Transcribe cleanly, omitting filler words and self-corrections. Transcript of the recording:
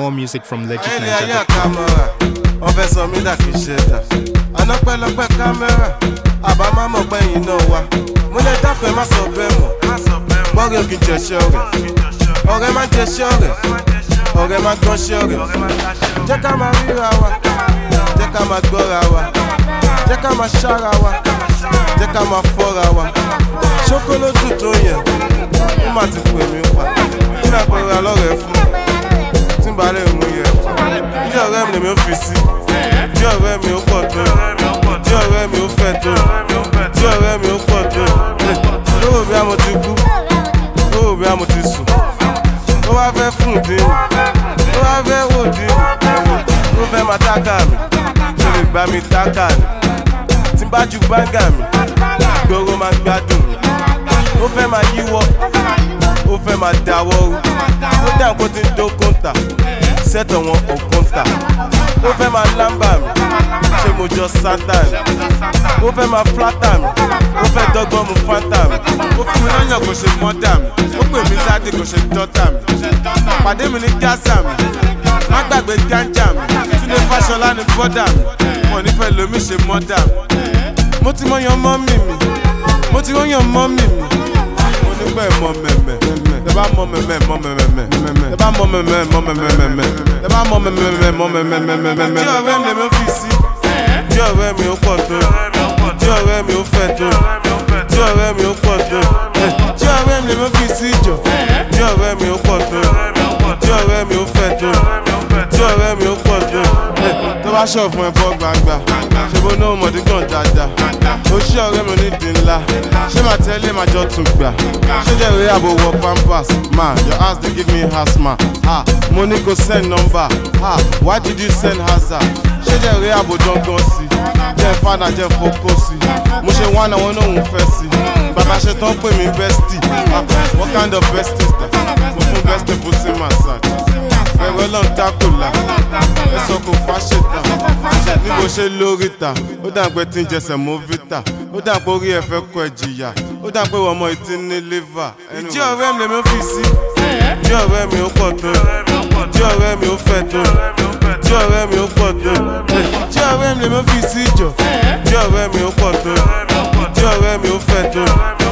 More music from Legit Nigeria. Nigeria. On fait son mida qui jeta. On appelle le caméra. Aba ma mo gbẹ̀yìn náà wá. Mo lè dáfẹ́ má sọ bẹ́ẹ̀ mọ̀. Bọ́ọ̀rẹ́ òkè jẹ ṣọ́ọ̀rẹ́. Ọ̀rẹ́ má jẹ ṣọ́ọ̀rẹ́. Ọ̀rẹ́ má gbọ́n ṣọ́ọ̀rẹ́. Jẹ́ ká máa ríra wa. Jẹ́ ká máa gbọ́ra wa. Jẹ́ ká máa ṣára wa. Jẹ́ ká máa fọ́ra wa. Ṣókólódù tó yẹ. Ó má ti pè mí pa. Kí ni àpẹẹrẹ alọ́rẹ̀ fún? Tí n bá lè mú yẹ. Bí ọ̀rẹ́ mi lèmi ó fi sí. Bí ọ̀rẹ́ mi ó pọ̀ tó. Bí ọ̀rẹ́ mi ó fẹ́ tó. Bí ọ̀rẹ́ mi ó pọ̀ tó. Lówó bí a mo ti kú. Lówó bí a mo ti sùn. Ó wá fẹ́ fún dín. Ó wá fẹ́ wò dín. Ó fẹ́ máa tákà mi. Ṣé lè gbá mi tákà ni? Tí n bá ju báńgà mi. Gbòòrò máa gbádùn mi. Ó fẹ́ máa yíwọ́. Ó fẹ́ máa dáwọ́ rú. Ó dà kó ti ń dó kóńtà. Sẹ́tọ̀ wọn ò kóńtà. Ó fẹ́ máa lámbà mi. Ṣé mo jọ sátán? Ó fẹ́ máa flátà mi. Ó fẹ́ dọ́gbọ́n mu fántà mi. Ó fún mi lọ́yàn kò ṣe mọ́dà mi. Ó pè mí sáde kò ṣe dọ́tà mi. Pàdé mi ní gásà mi. Má gbàgbé gánjà mi. Túndé Fáṣọlá ní bọ́dà mi. Wọ́n nífẹ̀ẹ́ lomi ṣe mọ́dà mi. Mo ti mọ̀yàn mọ́mì mi. Mo ti mọ̀yàn mọ́mì mi. Mo nígbà ẹ̀ mọ mẹ̀mẹ̀. Tẹ bá mọ mẹ̀mẹ̀ mọ mẹ̀mẹ̀. Tẹ bá mọ mẹ̀mẹ̀ mọ mẹ̀mẹ̀. Tẹ bá mọ mẹ̀mẹ̀ mọ mẹ̀mẹ̀. Tí ọ̀rẹ́ mi lè mi fi sí. Tí ọ̀rẹ́ mi ó pọ̀ tó. Tí ọ̀rẹ́ mi ó fẹ́ tó. Tí ọ̀rẹ́ mi ó pọ̀ tó. Tí ọ̀rẹ́ mi lè mi fi sí jọ. Tí ọ̀rẹ́ mi ó pọ̀ tó. Tí ọ̀rẹ́ mi ó fẹ́ tó. Tí ọ̀rẹ́ mi ó pọ̀ tó. Tó bá ṣọ̀ fún ẹ bọ́ gbangba. Ṣé bó náà mọ̀dí gan dáadáa? Ó ṣí ọ̀rẹ́ mi onídìí ńlá. Ṣé màá tẹ́lẹ̀ máa jọ tún gbà? Ṣé jẹ́ ìwé àbò wọ pampers? Ma, your house dey give me asthma. Mo ní kò send number. Why did you send hazard? Ṣé jẹ́ ìwé àbò dangan sí? Jẹ́ fada jẹ́ fokó sí. Mo ṣe wá náà wọn náà ń fẹ́ sí. Bàbá ṣe tán pè mí bestie. What kind of bestie is that? Mo fún bestie pussy massage. Ẹ̀rọ lọ́n tákùlà. Ẹ̀sọ́ kò fáṣetà. Ní bó ṣe lórí ta. Ó dà pé tí ń jẹsẹ̀ mọ́ vita. Ó dà pé orí ẹ̀ fẹ́ kọ ẹ̀ jìyà. Ó dà pé ọmọ ìtí ní liver. Ìjí ọ̀rẹ́ mi lèmi fi sí. Tí ọ̀rẹ́ mi ó pọ̀ tó. Tí ọ̀rẹ́ mi ó fẹ́ tó. Tí ọ̀rẹ́ mi ó pọ̀ tó. Tí ọ̀rẹ́ mi lèmi fi sí jọ. Tí ọ̀rẹ́ mi ó pọ̀ tó. Tí ọ̀rẹ́ mi ó fẹ́ tó.